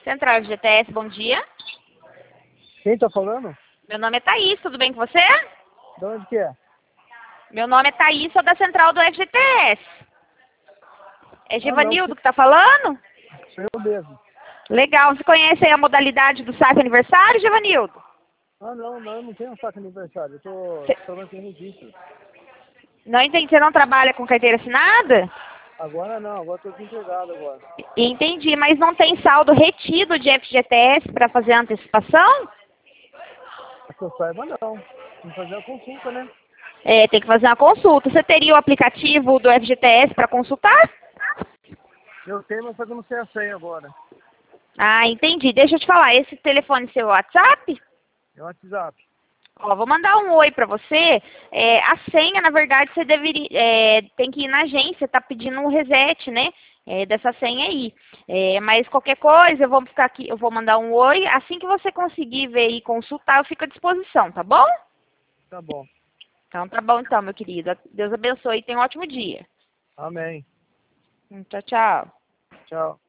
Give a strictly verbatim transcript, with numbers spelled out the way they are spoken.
Central F G T S, bom dia. Quem tá falando? Meu nome é Thaís, tudo bem com você? De onde que é? Meu nome é Thaís, sou da Central do F G T S. É Ah, não, Givanildo que tá falando? sou eu mesmo. Legal, você conhece aí a modalidade do saque aniversário, Givanildo? Ah, não, não, eu não tenho saco aniversário. Eu tô Cê... trabalhando em registro. Não entendi, você não trabalha com carteira assinada? Agora não, agora tô desempregado agora. Entendi, mas não tem saldo retido de F G T S para fazer a antecipação? Que eu saiba não. Tem que fazer a consulta, né? É, tem que fazer uma consulta. Você teria o aplicativo do F G T S para consultar? Eu tenho, mas fazendo sem a senha agora. Ah, entendi. Deixa eu te falar, esse telefone seu WhatsApp? É o WhatsApp. Ó, vou mandar um oi para você. É, a senha, na verdade, você deveria, é, tem que ir na agência, tá pedindo um reset, né? É, dessa senha aí. É, mas qualquer coisa, eu vou ficar aqui, eu vou mandar um oi. Assim que você conseguir ver e consultar, eu fico à disposição, tá bom? Tá bom. Então tá bom então, meu querido. Deus abençoe e tenha um ótimo dia. Amém. Tchau, tchau. Tchau.